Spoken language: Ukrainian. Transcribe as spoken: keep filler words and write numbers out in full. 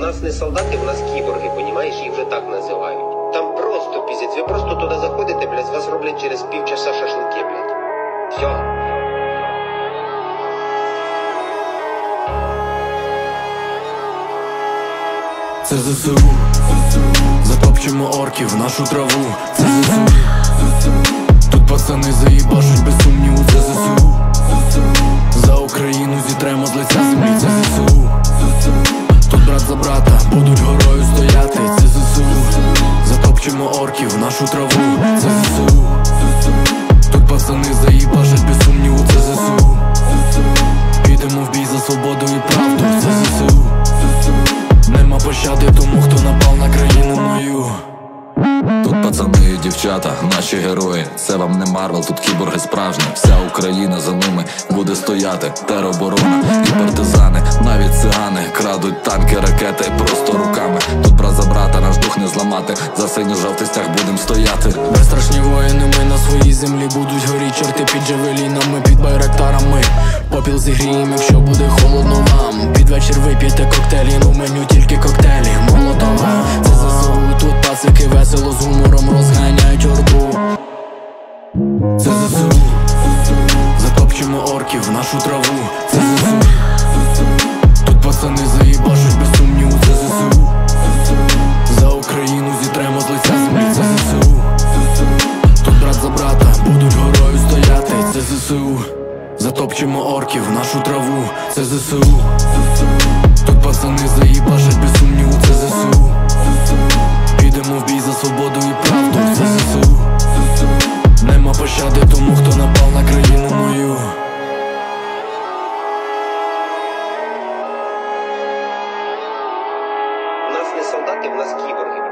нас не солдати, в нас кіборги, понімаєш, їх вже так називають. Там просто піздець, ви просто туди заходите, блядь, з вас роблять через півчаса шашлики, блядь. Все. Це ЗСУ, затопчемо орків в нашу траву. Це ЗСУ, тут пацани заїбашуть без сумніву. Це ЗСУ, за Україну зітремо з лиця землі. Це ЗСУ, тут брат за брата будуть горою стояти. Це ЗСУ, затопчемо орків в нашу траву. Це ЗСУ, тут пацани заїбашуть без сумніву. Це ЗСУ, підемо в бій за свободу і правду. Це ЗСУ, нема пощади тому, хто напав на країну мою. Тут пацани і дівчата, наші герої. Це вам не Марвел, тут кіборги справжні. Вся Україна за ними буде стояти. Тероборона і партизани, навіть цигани крадуть танки, ракети просто руками. Тут брат за брата, наш дух не зламати. За синьо-жовтий стяг будем стояти. Безстрашні воїни, ми на своїй землі. Будуть горіть чорти під джавелінами, під байрактарами. Попіл зігрієм, якщо буде холодно вам. Під вечір вип'єте коктейлі, ну меню тільки коктейлі Молотова. Це ЗСУ, тут пацики весело з гумором розганяють орду. Це ЗСУ, затопчемо орків в нашу траву. Це ЗСУ, тут пацани заїбашуть без сумніву. Це ЗСУ, за Україну зітремо з лиця землі. Це ЗСУ, тут брат за брата будуть горою стояти. Це ЗСУ, затопчемо орків в нашу траву. Це ЗСУ, тут пацани заїбашать без сумніву. Це ЗСУ, підемо в бій за свободу і правду. Це ЗСУ, нема пощади тому, хто напав на країну мою. В нас не солдати, в нас кіборги.